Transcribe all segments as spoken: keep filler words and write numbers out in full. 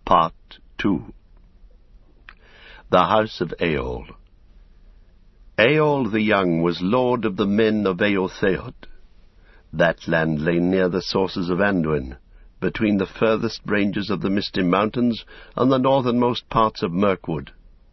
Part two. The House of Eol. Eol the Young was lord of the men of Eotheod. That land lay near the sources of Anduin, between the furthest ranges of the Misty Mountains and the northernmost parts of Mirkwood.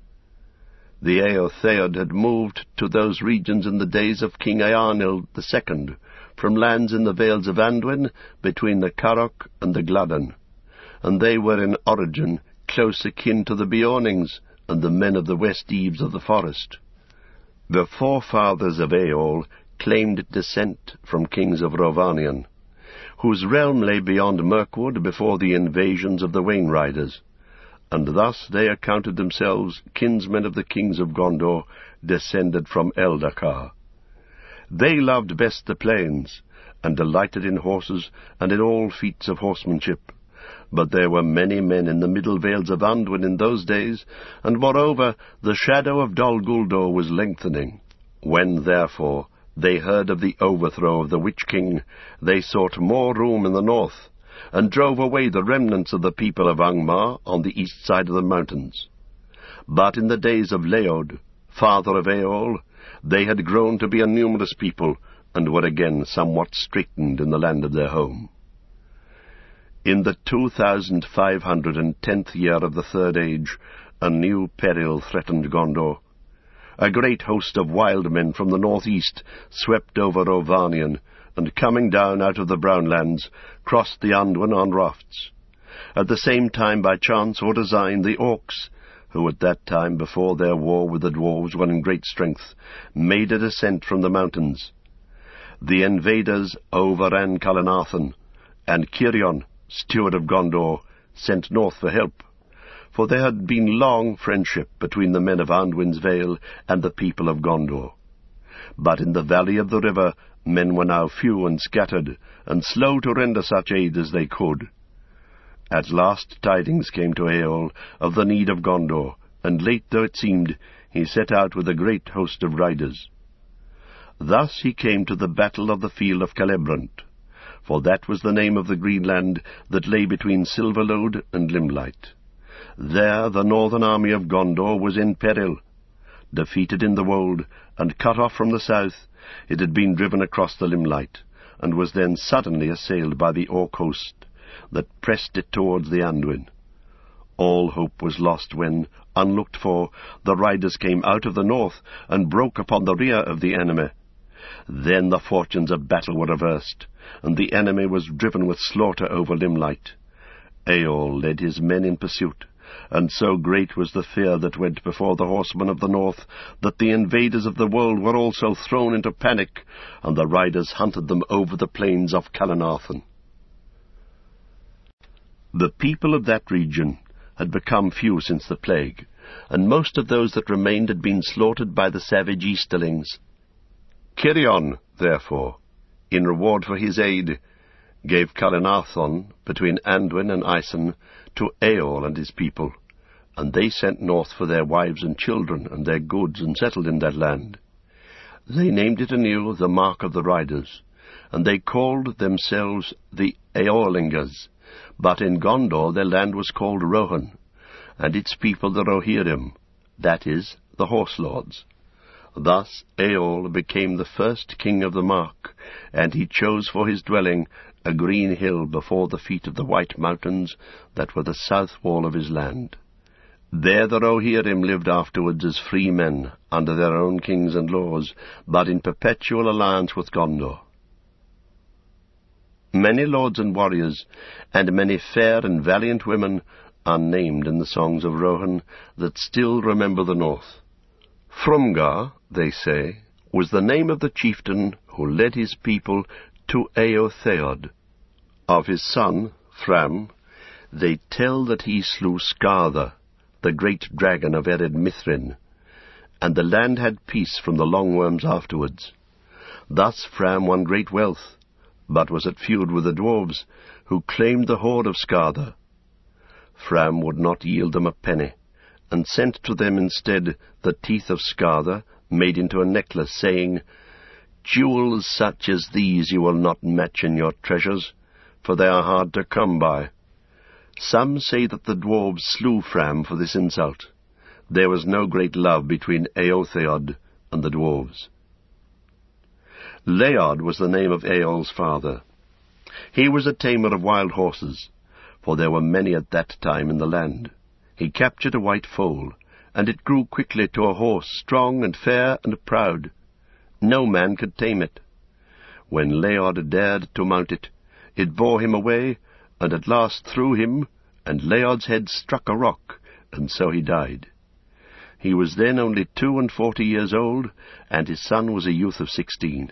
The Eotheod had moved to those regions in the days of King Eärnil the Second, from lands in the vales of Anduin, between the Carrock and the Gladden, and they were in origin close akin to the Beornings and the men of the west eaves of the forest. The forefathers of Eol claimed descent from kings of Rhovanion, whose realm lay beyond Mirkwood before the invasions of the Wainriders, and thus they accounted themselves kinsmen of the kings of Gondor, descended from Eldacar. They loved best the plains, and delighted in horses and in all feats of horsemanship. But there were many men in the middle vales of Anduin in those days, and moreover the shadow of Dol Guldur was lengthening. When, therefore, they heard of the overthrow of the Witch-King, they sought more room in the north, and drove away the remnants of the people of Angmar on the east side of the mountains. But in the days of Leod, father of Eol, they had grown to be a numerous people, and were again somewhat straitened in the land of their home. In the two thousand five hundred and tenth year of the Third Age, a new peril threatened Gondor. A great host of wild men from the northeast swept over Rhovanion, and coming down out of the Brownlands, crossed the Anduin on rafts. At the same time, by chance or design, the Orcs, who at that time, before their war with the dwarves, were in great strength, made a descent from the mountains. The invaders overran Calenathan, and Cirion, steward of Gondor, sent north for help, for there had been long friendship between the men of Anduin's Vale and the people of Gondor. But in the valley of the river men were now few and scattered, and slow to render such aid as they could. At last tidings came to Eol of the need of Gondor, and late though it seemed, he set out with a great host of riders. Thus he came to the battle of the field of Celebrant, for that was the name of the green land that lay between Silverlode and Limlight. There the northern army of Gondor was in peril. Defeated in the wold, and cut off from the south, it had been driven across the Limlight, and was then suddenly assailed by the Orc host, that pressed it towards the Anduin. All hope was lost when, unlooked for, the riders came out of the north, and broke upon the rear of the enemy. Then the fortunes of battle were reversed, and the enemy was driven with slaughter over Limlight. Eol led his men in pursuit, and so great was the fear that went before the horsemen of the north, that the invaders of the world were also thrown into panic, and the riders hunted them over the plains of Calenathan. The people of that region had become few since the plague, and most of those that remained had been slaughtered by the savage Easterlings. Cirion, therefore, in reward for his aid, gave Calenathan, between Anduin and Isen, to Eol and his people, and they sent north for their wives and children and their goods, and settled in that land. They named it anew the Mark of the Riders, and they called themselves the Eorlingers, but in Gondor their land was called Rohan, and its people the Rohirrim, that is, the Horse Lords. Thus Eol became the first king of the Mark, and he chose for his dwelling a green hill before the feet of the White Mountains that were the south wall of his land. There the Rohirrim lived afterwards as free men, under their own kings and laws, but in perpetual alliance with Gondor. Many lords and warriors, and many fair and valiant women, are named in the songs of Rohan that still remember the north. Frumgar, they say, was the name of the chieftain who led his people to Eotheod. Of his son, Fram, they tell that he slew Skartha, the great dragon of Ered Mithrin, and the land had peace from the Longworms afterwards. Thus Fram won great wealth, but was at feud with the dwarves, who claimed the hoard of Skartha. Fram would not yield them a penny, and sent to them instead the teeth of Skartha, made into a necklace, saying, "Jewels such as these you will not match in your treasures, for they are hard to come by. Some say that the dwarves slew Fram for this insult. There was no great love between Eotheod and the dwarves. Leod was the name of Eol's father. He was a tamer of wild horses, for there were many at that time in the land. He captured a white foal, and it grew quickly to a horse, strong and fair and proud. No man could tame it. When Leod dared to mount it, it bore him away, and at last threw him, and Leod's head struck a rock, and so he died. He was then only two and forty years old, and his son was a youth of sixteen.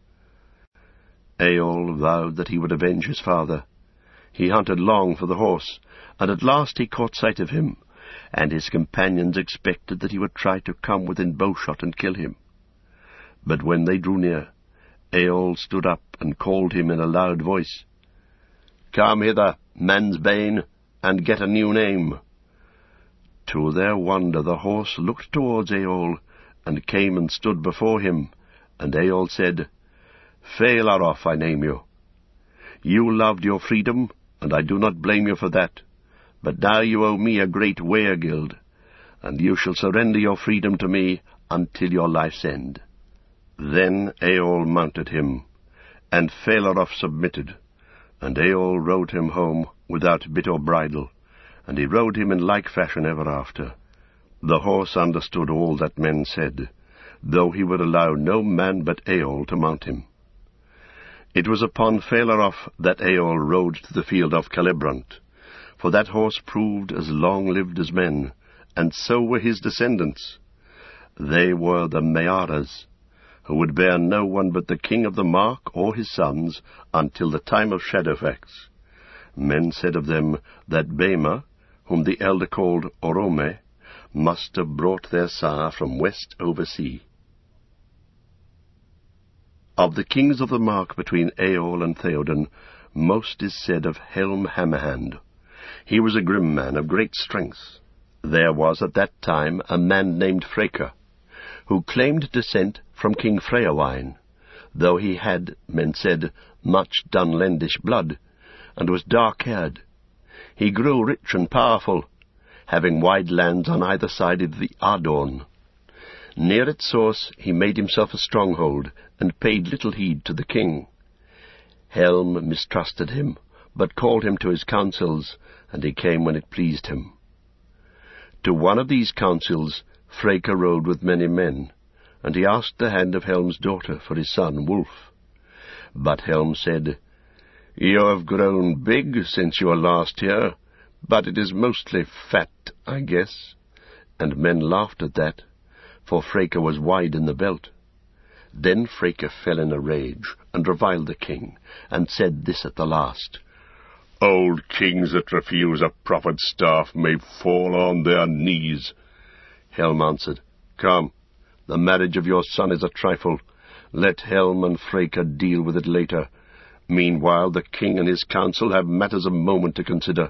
Eol vowed that he would avenge his father. He hunted long for the horse, and at last he caught sight of him, and his companions expected that he would try to come within bowshot and kill him. But when they drew near, Eol stood up and called him in a loud voice, "Come hither, man's bane, and get a new name." To their wonder the horse looked towards Eol, and came and stood before him, and Eol said, "Felaroth I name you. You loved your freedom, and I do not blame you for that, but now you owe me a great weregild, and you shall surrender your freedom to me until your life's end." Then Eol mounted him, and Felaroth submitted, and Eol rode him home without bit or bridle, and he rode him in like fashion ever after. The horse understood all that men said, though he would allow no man but Eol to mount him. It was upon Felaroth that Eol rode to the field of Celebrant, for that horse proved as long-lived as men, and so were his descendants. They were the Mearas, who would bear no one but the king of the Mark or his sons until the time of Shadowfax. Men said of them that Bema, whom the elder called Orome, must have brought their sire from west over sea. Of the kings of the Mark between Eol and Theoden, most is said of Helm Hammerhand. He was a grim man of great strength. There was at that time a man named Freyka, who claimed descent from King Freowine, though he had, men said, much Dunlendish blood, and was dark-haired. He grew rich and powerful, having wide lands on either side of the Ardorn. Near its source he made himself a stronghold, and paid little heed to the king. Helm mistrusted him, but called him to his councils, and he came when it pleased him. To one of these councils Freyka rode with many men, and he asked the hand of Helm's daughter for his son Wulf. But Helm said, "You have grown big since you were last here, but it is mostly fat, I guess." And men laughed at that, for Freyka was wide in the belt. Then Freyka fell in a rage, and reviled the king, and said this at the last, "Old kings that refuse a proffered staff may fall on their knees." Helm answered, "Come, the marriage of your son is a trifle. Let Helm and Freyka deal with it later. Meanwhile the king and his council have matters of moment to consider."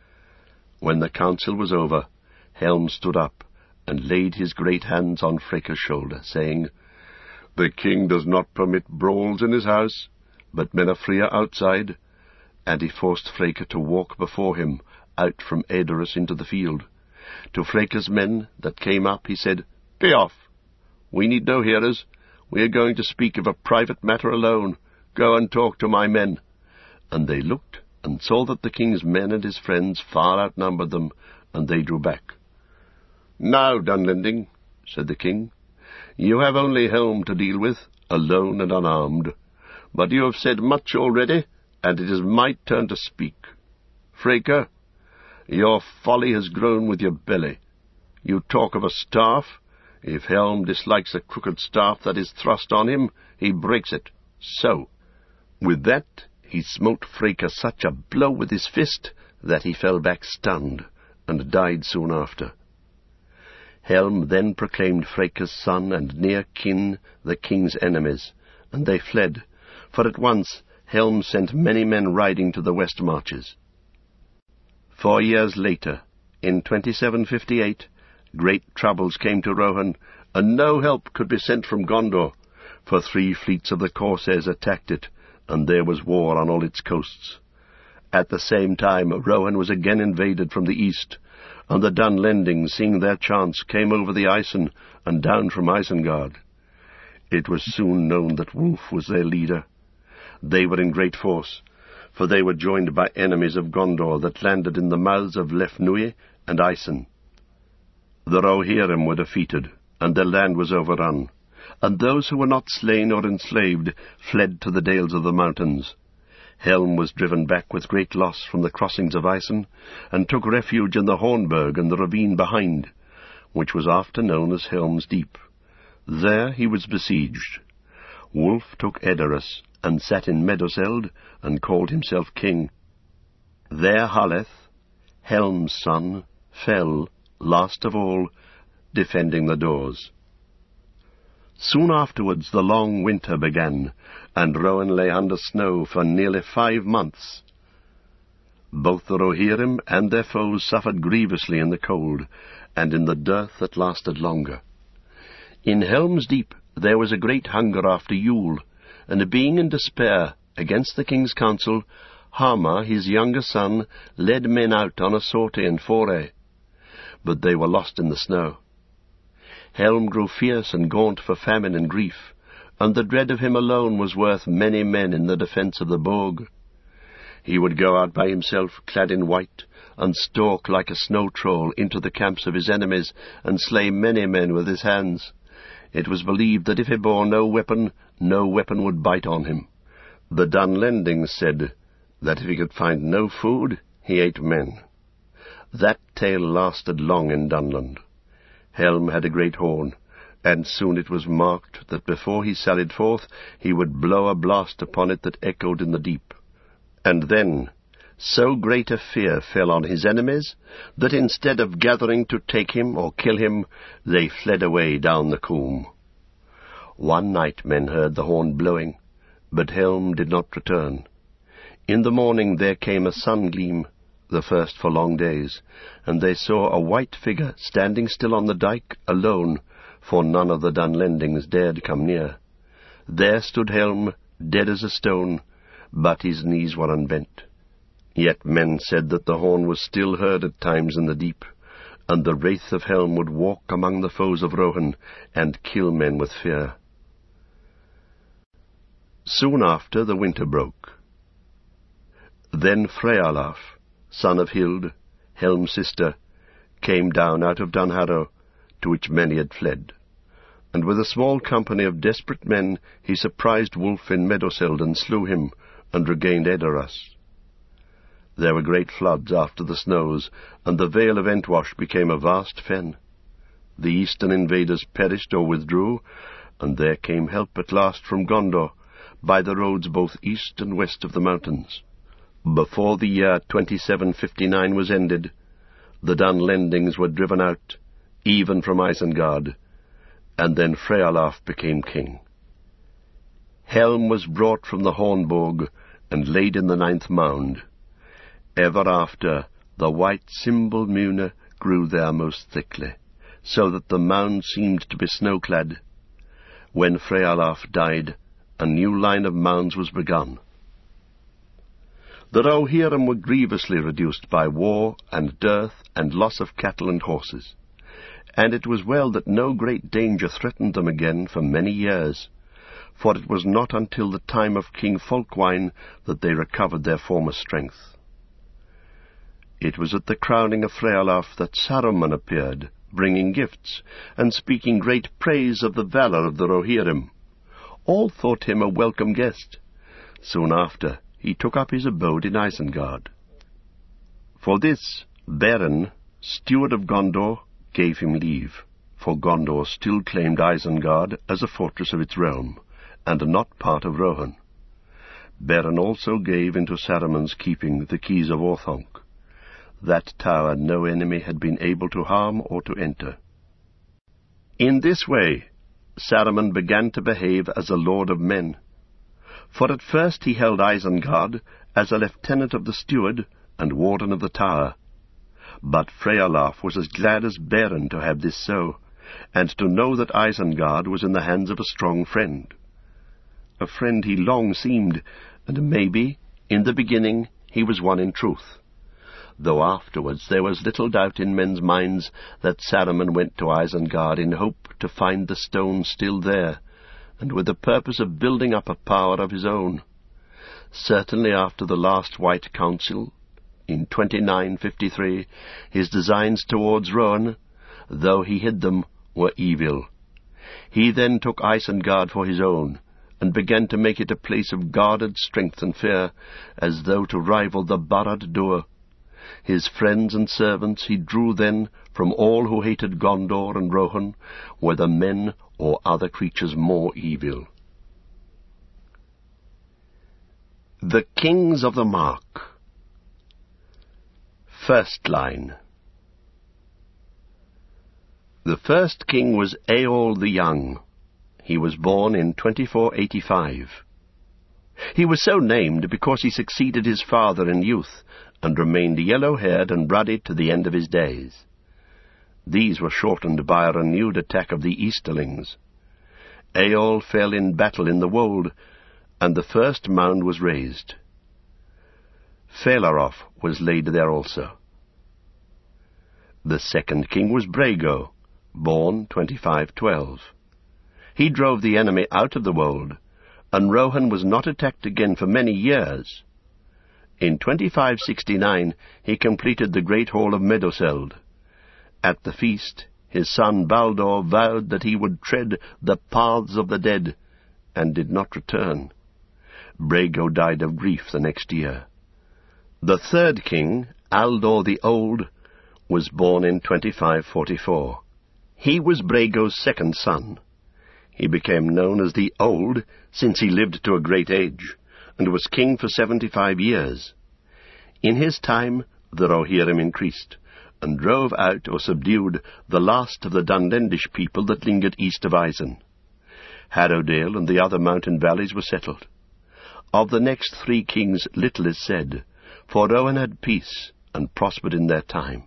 When the council was over, Helm stood up, and laid his great hands on Freyka's shoulder, saying, "The king does not permit brawls in his house, but men are freer outside." And he forced Freyka to walk before him, out from Edoras into the field. To Freyka's men that came up he said, "Be off. We need no hearers. We are going to speak of a private matter alone. Go and talk to my men." And they looked, and saw that the king's men and his friends far outnumbered them, and they drew back. "Now, Dunlending," said the king, "you have only Helm to deal with, alone and unarmed. But you have said much already, and it is my turn to speak. Freyka, your folly has grown with your belly. You talk of a staff. If Helm dislikes a crooked staff that is thrust on him, he breaks it. So." With that he smote Freyka such a blow with his fist that he fell back stunned, and died soon after. Helm then proclaimed Freyka's son and near kin the king's enemies, and they fled, for at once Helm sent many men riding to the west marches. Four years later, in twenty-seven fifty-eight, great troubles came to Rohan, and no help could be sent from Gondor, for three fleets of the Corsairs attacked it, and there was war on all its coasts. At the same time Rohan was again invaded from the east, and the Dunlendings, seeing their chance, came over the Isen and down from Isengard. It was soon known that Wulf was their leader. They were in great force, for they were joined by enemies of Gondor that landed in the mouths of Lefnui and Isen. The Rohirrim were defeated, and their land was overrun, and those who were not slain or enslaved fled to the dales of the mountains. Helm was driven back with great loss from the crossings of Isen, and took refuge in the Hornburg and the ravine behind, which was after known as Helm's Deep. There he was besieged. Wulf took Edoras, and sat in Meduseld, and called himself king. There Haleth, Helm's son, fell, last of all, defending the doors. Soon afterwards the long winter began, and Rohan lay under snow for nearly five months. Both the Rohirrim and their foes suffered grievously in the cold, and in the dearth that lasted longer. In Helm's Deep there was a great hunger after Yule, and being in despair against the king's counsel, Hama, his younger son, led men out on a sortie and foray. But they were lost in the snow. Helm grew fierce and gaunt for famine and grief, and the dread of him alone was worth many men in the defence of the Borg. He would go out by himself, clad in white, and stalk like a snow-troll into the camps of his enemies, and slay many men with his hands. It was believed that if he bore no weapon, no weapon would bite on him. The Dunlendings said that if he could find no food, he ate men. That tale lasted long in Dunland. Helm had a great horn, and soon it was marked that before he sallied forth he would blow a blast upon it that echoed in the deep. And then so great a fear fell on his enemies that instead of gathering to take him or kill him, they fled away down the coombe. One night men heard the horn blowing, but Helm did not return. In the morning there came a sun-gleam, the first for long days, and they saw a white figure standing still on the dyke, alone, for none of the Dunlendings dared come near. There stood Helm, dead as a stone, but his knees were unbent. Yet men said that the horn was still heard at times in the deep, and the wraith of Helm would walk among the foes of Rohan, and kill men with fear. Soon after the winter broke. Then Frealaf, son of Hild, Helm's sister, came down out of Dunharrow, to which many had fled, and with a small company of desperate men he surprised Wulf in Meduseld and slew him, and regained Edoras. There were great floods after the snows, and the Vale of Entwash became a vast fen. The eastern invaders perished or withdrew, and there came help at last from Gondor, by the roads both east and west of the mountains. Before the year twenty-seven fifty-nine was ended, the Dunlendings were driven out, even from Isengard, and then Frealaf became king. Helm was brought from the Hornburg, and laid in the ninth mound. Ever after, the white Cymble-Mune grew there most thickly, so that the mound seemed to be snow-clad. When Frealaf died, a new line of mounds was begun. The Rohirrim were grievously reduced by war and dearth and loss of cattle and horses, and it was well that no great danger threatened them again for many years, for it was not until the time of King Folkwyne that they recovered their former strength. It was at the crowning of Frealaf that Saruman appeared, bringing gifts, and speaking great praise of the valour of the Rohirrim. All thought him a welcome guest. Soon after, he took up his abode in Isengard. For this, Beren, steward of Gondor, gave him leave, for Gondor still claimed Isengard as a fortress of its realm, and not part of Rohan. Beren also gave into Saruman's keeping the keys of Orthanc. That tower no enemy had been able to harm or to enter. In this way, Saruman began to behave as a lord of men. For at first he held Isengard as a lieutenant of the steward and warden of the tower. But Frealaf was as glad as Beren to have this so, and to know that Isengard was in the hands of a strong friend. A friend he long seemed, and maybe, in the beginning, he was one in truth, though afterwards there was little doubt in men's minds that Saruman went to Isengard in hope to find the stone still there, and with the purpose of building up a power of his own. Certainly after the last White Council, in twenty-nine fifty-three, his designs towards Rohan, though he hid them, were evil. He then took Isengard for his own, and began to make it a place of guarded strength and fear, as though to rival the Barad-dûr. His friends and servants he drew then from all who hated Gondor and Rohan, whether men or other creatures more evil. The Kings of the Mark. First line. The first king was Eorl the Young. He was born in twenty-four eighty-five. He was so named because he succeeded his father in youth, and remained yellow-haired and ruddy to the end of his days. These were shortened by a renewed attack of the Easterlings. Eorl fell in battle in the wold, and the first mound was raised. Felaroth was laid there also. The second king was Brago, born twenty-five twelve. He drove the enemy out of the wold, and Rohan was not attacked again for many years. In twenty-five sixty-nine he completed the great hall of Meduseld. At the feast his son Baldur vowed that he would tread the paths of the dead, and did not return. Brago died of grief the next year. The third king, Aldor the Old, was born in twenty-five forty-four. He was Brago's second son. He became known as the Old, since he lived to a great age, and was king for seventy-five years. In his time the Rohirrim increased, and drove out or subdued the last of the Dunlendish people that lingered east of Isen. Harrowdale and the other mountain valleys were settled. Of the next three kings little is said, for Rohan had peace, and prospered in their time.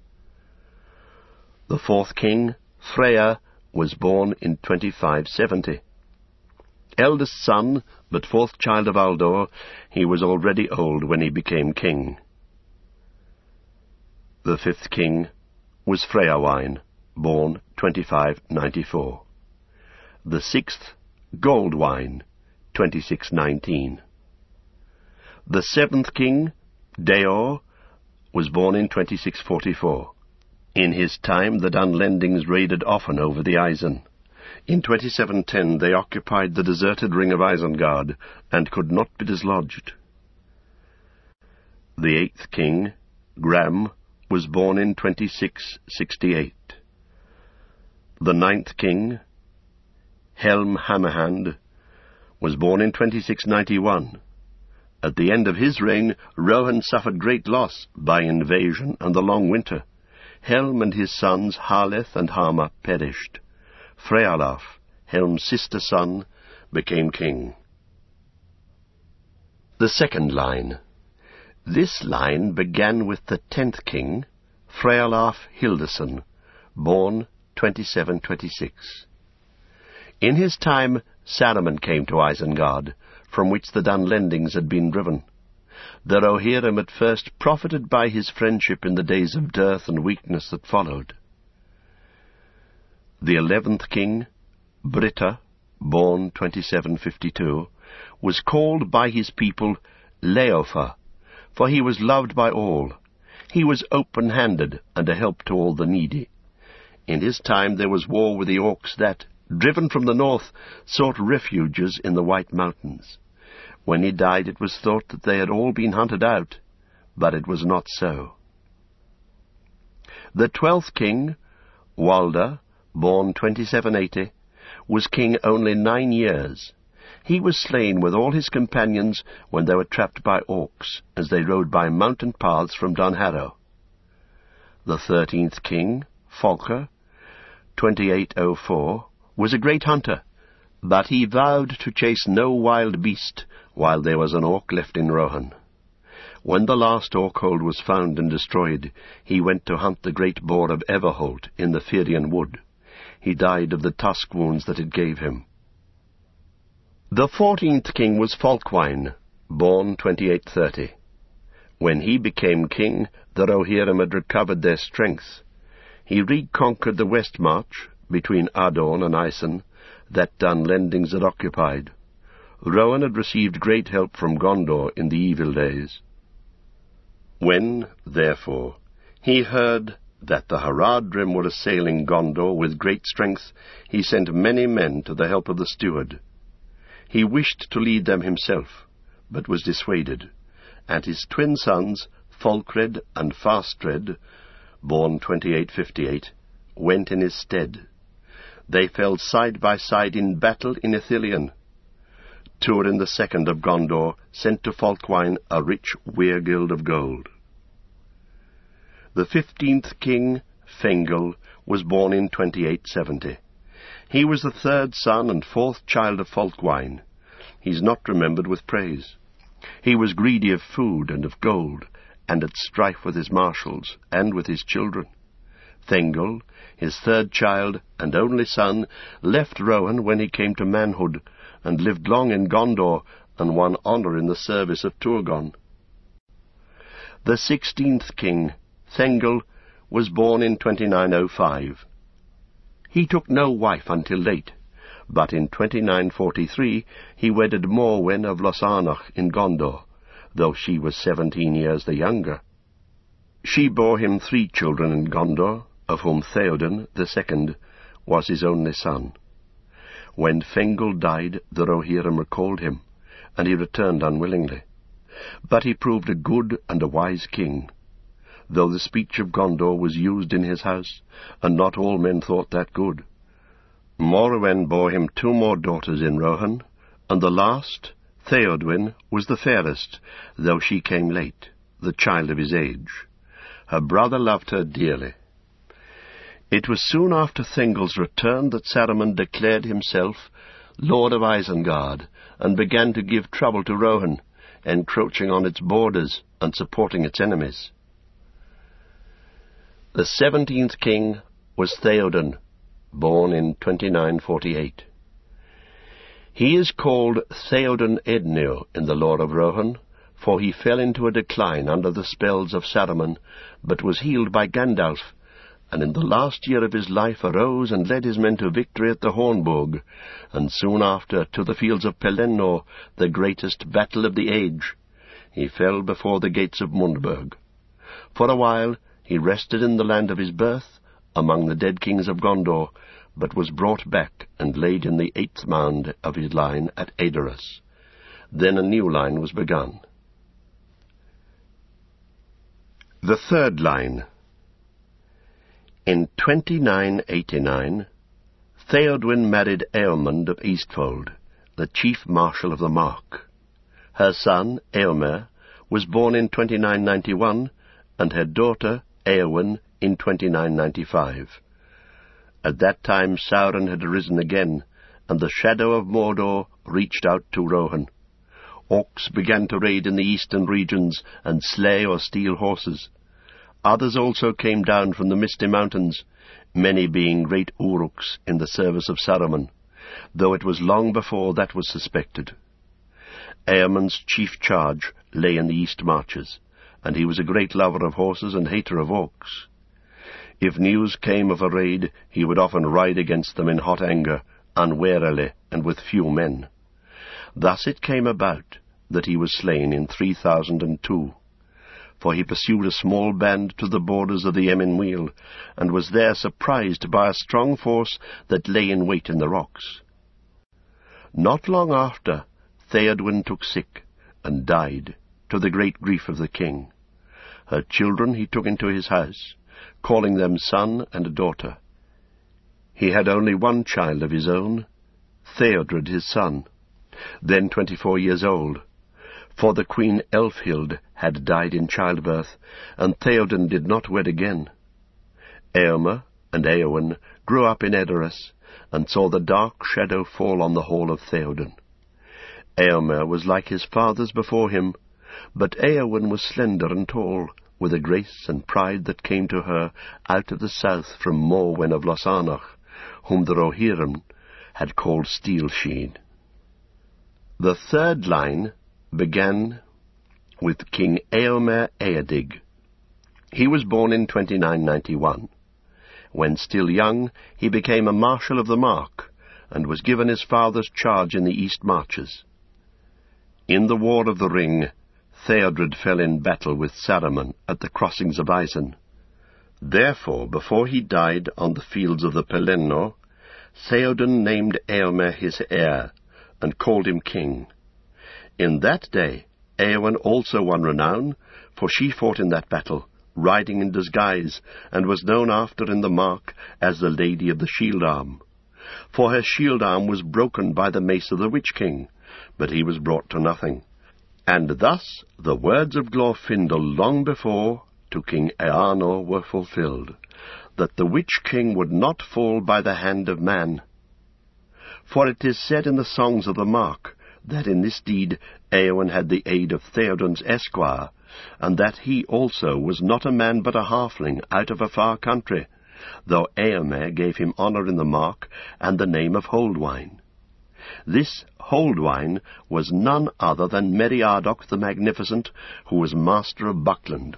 The fourth king, Freya, was born in twenty-five seventy. Eldest son, but fourth child of Aldor, he was already old when he became king. The fifth king was Freyawain, born twenty-five ninety-four. The sixth, Goldwine, twenty-six nineteen. The seventh king, Deor, was born in twenty-six forty-four. In his time the Dunlendings raided often over the Isen. In twenty-seven ten they occupied the deserted ring of Isengard, and could not be dislodged. The eighth king, Gram, was born in twenty-six sixty-eight. The ninth king, Helm Hammerhand, was born in twenty-six ninety-one. At the end of his reign, Rohan suffered great loss by invasion and the long winter. Helm and his sons Harleth and Hama perished. Frealaf, Helm's sister son, became king. The second line. This line began with the tenth king, Frealaf Hildeson, born twenty-seven twenty-six. In his time Saruman came to Isengard, from which the Dunlendings had been driven. The Rohirrim at first profited by his friendship in the days of dearth and weakness that followed. The eleventh king, Britta, born twenty-seven fifty-two, was called by his people Leofa, for he was loved by all. He was open-handed and a help to all the needy. In his time there was war with the orcs that, driven from the north, sought refuges in the White Mountains. When he died it was thought that they had all been hunted out, but it was not so. The twelfth king, Walder, born twenty-seven eighty, was king only nine years. He was slain with all his companions when they were trapped by orcs, as they rode by mountain paths from Dunharrow. The thirteenth king, Falker, twenty-eight oh four, was a great hunter, but he vowed to chase no wild beast while there was an orc left in Rohan. When the last orc-hold was found and destroyed, he went to hunt the great boar of Everholt in the Firian wood. He died of the tusk wounds that it gave him. The fourteenth king was Falkwine, born twenty-eight thirty. When he became king, the Rohirrim had recovered their strength. He reconquered the west march, between Adorn and Isen, that Dunlendings had occupied. Rohan had received great help from Gondor in the evil days. When, therefore, he heard that the Haradrim were assailing Gondor with great strength, he sent many men to the help of the steward. He wished to lead them himself, but was dissuaded, and his twin sons, Falkred and Fastred, born twenty-eight fifty-eight, went in his stead. They fell side by side in battle in Ithilien. Turin the second of Gondor sent to Falkwyne a rich weirgild of gold. The fifteenth king, Fengel, was born in twenty-eight seventy. He was the third son and fourth child of Falkwyne. He is not remembered with praise. He was greedy of food and of gold, and at strife with his marshals and with his children. Thengel, his third child and only son, left Rohan when he came to manhood, and lived long in Gondor, and won honour in the service of Turgon. The sixteenth king, Thengel, was born in twenty-nine oh five. He took no wife until late, but in twenty-nine forty-three he wedded Morwen of Losanach in Gondor, though she was seventeen years the younger. She bore him three children in Gondor, of whom Theoden the second was his only son. When Fengel died, the Rohirrim recalled him, and he returned unwillingly. But he proved a good and a wise king, though the speech of Gondor was used in his house, and not all men thought that good. Morwen bore him two more daughters in Rohan, and the last, Theodwyn, was the fairest, though she came late, the child of his age. Her brother loved her dearly. It was soon after Thengel's return that Saruman declared himself Lord of Isengard, and began to give trouble to Rohan, encroaching on its borders and supporting its enemies. The seventeenth king was Theoden, born in twenty-nine forty-eight. He is called Theoden Ednir in the lore of Rohan, for he fell into a decline under the spells of Saruman, but was healed by Gandalf, and in the last year of his life arose and led his men to victory at the Hornburg, and soon after to the fields of Pelennor, the greatest battle of the age. He fell before the gates of Mundburg. For a while he rested in the land of his birth, among the dead kings of Gondor, but was brought back and laid in the eighth mound of his line at Edoras. Then a new line was begun. The third line. In twenty-nine eighty-nine, Theodwyn married Eormund of Eastfold, the chief marshal of the Mark. Her son, Eomer, was born in twenty-nine ninety-one, and her daughter, Eowyn, in twenty-nine ninety-five. At that time Sauron had arisen again, and the shadow of Mordor reached out to Rohan. Orcs began to raid in the eastern regions, and slay or steal horses. Others also came down from the Misty Mountains, many being great Uruks in the service of Saruman, though it was long before that was suspected. Eormund's chief charge lay in the east marches, and he was a great lover of horses and hater of orcs. If news came of a raid, he would often ride against them in hot anger, unwarily and with few men. Thus it came about that he was slain in three thousand and two. For he pursued a small band to the borders of the Emyn Muil, and was there surprised by a strong force that lay in wait in the rocks. Not long after, Theodwyn took sick, and died, to the great grief of the king. Her children he took into his house, calling them son and daughter. He had only one child of his own, Theodred his son, then twenty-four years old, for the queen Elfhild had died in childbirth, and Theoden did not wed again. Eomer and Eowyn grew up in Edoras, and saw the dark shadow fall on the hall of Theoden. Eomer was like his fathers before him, but Eowyn was slender and tall, with a grace and pride that came to her out of the south from Morwen of Losanach, whom the Rohirrim had called Steelsheen. The third line began with King Eomer Eadig. He was born in twenty-nine ninety-one. When still young, he became a Marshal of the Mark, and was given his father's charge in the East Marches. In the War of the Ring, Theodred fell in battle with Saruman at the crossings of Isen. Therefore, before he died on the fields of the Pelenno, Theoden named Eomer his heir, and called him king. In that day Eowyn also won renown, for she fought in that battle, riding in disguise, and was known after in the Mark as the Lady of the Shield Arm. For her shield arm was broken by the mace of the Witch King, but he was brought to nothing. And thus the words of Glorfindel long before to King Eanor were fulfilled, that the Witch King would not fall by the hand of man. For it is said in the songs of the Mark, that in this deed Eowyn had the aid of Theoden's esquire, and that he also was not a man but a halfling out of a far country, though Eomer gave him honour in the Mark and the name of Holdwine. This Holdwine was none other than Meriadoc the Magnificent, who was master of Buckland.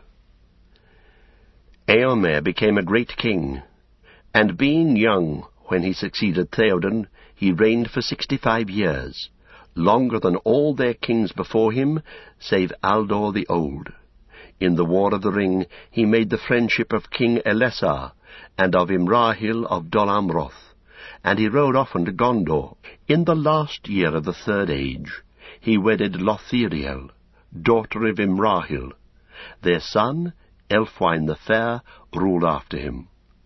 Eomer became a great king, and being young when he succeeded Theoden, he reigned for sixty-five years, longer than all their kings before him, save Aldor the Old. In the War of the Ring he made the friendship of King Elessar, and of Imrahil of Dol Amroth, and he rode often to Gondor. In the last year of the Third Age he wedded Lothiriel, daughter of Imrahil. Their son, Elfwine the Fair, ruled after him.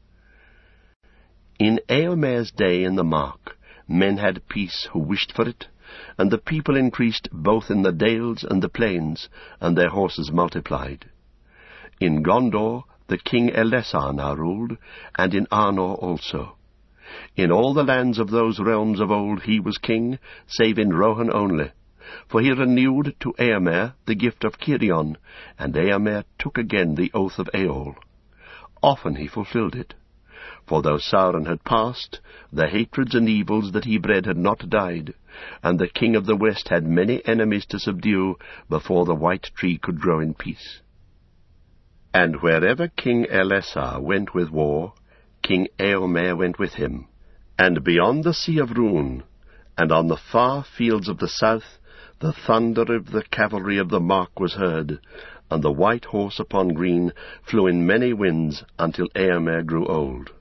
In Eomer's day in the Mark, men had peace who wished for it, and the people increased both in the dales and the plains, and their horses multiplied. In Gondor the king Elessar now ruled, and in Arnor also. In all the lands of those realms of old he was king, save in Rohan only, for he renewed to Eomer the gift of Cirion, and Eomer took again the oath of Eol. Often he fulfilled it. For though Sauron had passed, the hatreds and evils that he bred had not died, and the king of the west had many enemies to subdue before the white tree could grow in peace. And wherever King Elessar went with war, King Eomer went with him, and beyond the Sea of Rhûn, and on the far fields of the south, the thunder of the cavalry of the Mark was heard, and the white horse upon green flew in many winds until Eomer grew old.